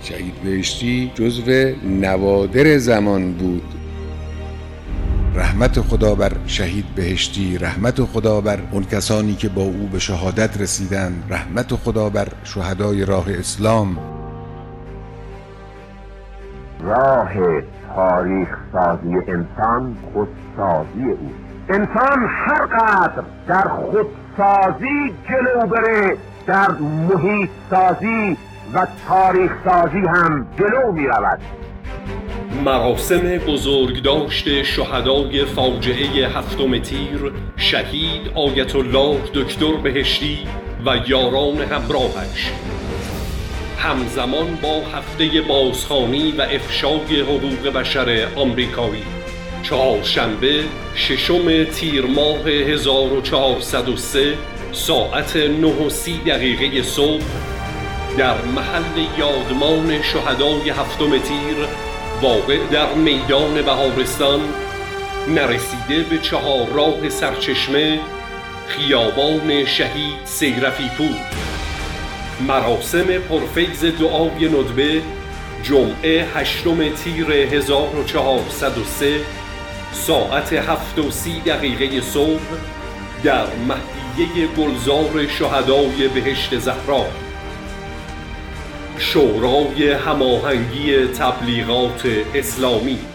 شهید بهشتی جزو نوادر زمان بود. رحمت خدا بر شهید بهشتی، رحمت خدا بر اون کسانی که با او به شهادت رسیدند، رحمت خدا بر شهدای راه اسلام. راه تاریخ سازی انسان خودسازی او. انسان هر قدر در خودسازی جلو بره، در محیط سازی و تاریخ سازی هم جلو می رود. مراسم بزرگداشت شهدای فاجعه هفتم تیر، شهید آیت الله دکتر بهشتی و یاران همراهش، همزمان با هفته بازخوانی و افشای حقوق بشر آمریکایی، چهارشنبه 6 تیر ماه 1403 ساعت 9:30 صبح در محل یادمان شهدای هفتم تیر واقع در میدان بهارستان، نرسیده به چهارراه سرچشمه، خیابان شهید سیرفی پور. مراسم پرفیض دعای ندبه جمعه 8 تیر 1403 ساعت 7:30 صبح در مهدیه گلزار شهدای بهشت زهرا. شورای هماهنگی تبلیغات اسلامی.